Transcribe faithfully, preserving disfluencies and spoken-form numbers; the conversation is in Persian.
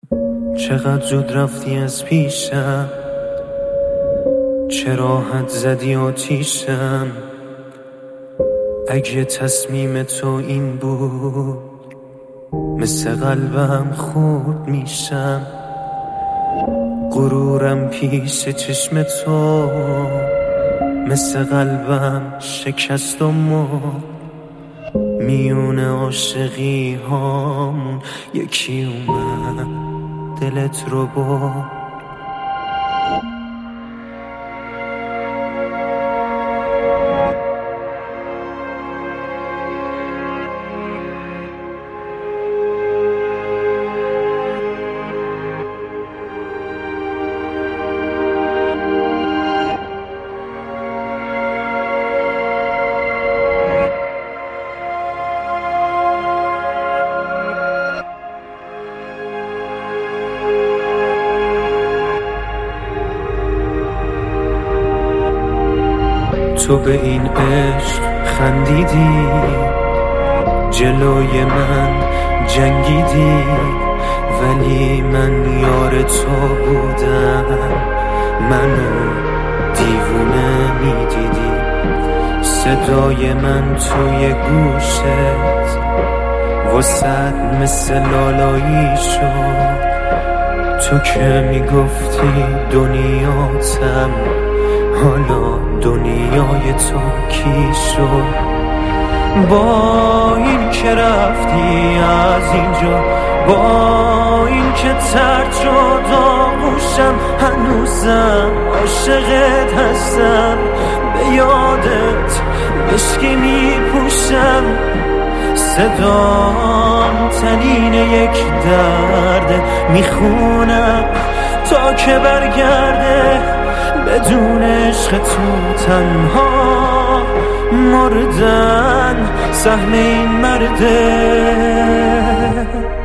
چقدر زود رفتی از پیشم، چه راحت زدی آتیشم. اگه تصمیم تو این بود مثل قلبم خورد میشم. غرورم پیش چشم تو مثل قلبم شکست و مرد. میون عاشقی هامون یکی اومد دلت رو برد. تو به این عشق خندیدی، جلوی من جنگیدی، ولی من یار تو بودم، منو دیوونه میدیدی. صدای من توی گوشت وسط مثل لالایی شد. تو که میگفتی دنیاتم، حالا دنیای تو کی شد؟ با این که رفتی از اینجا، با این که ترد شد آغوشم، هنوزم عاشقت هستم، به یادت مشکی میپوشم. صدام تنین یک درده، میخونم تا که برگرده. بدون عشق تو تنها مردن سهم این مرده.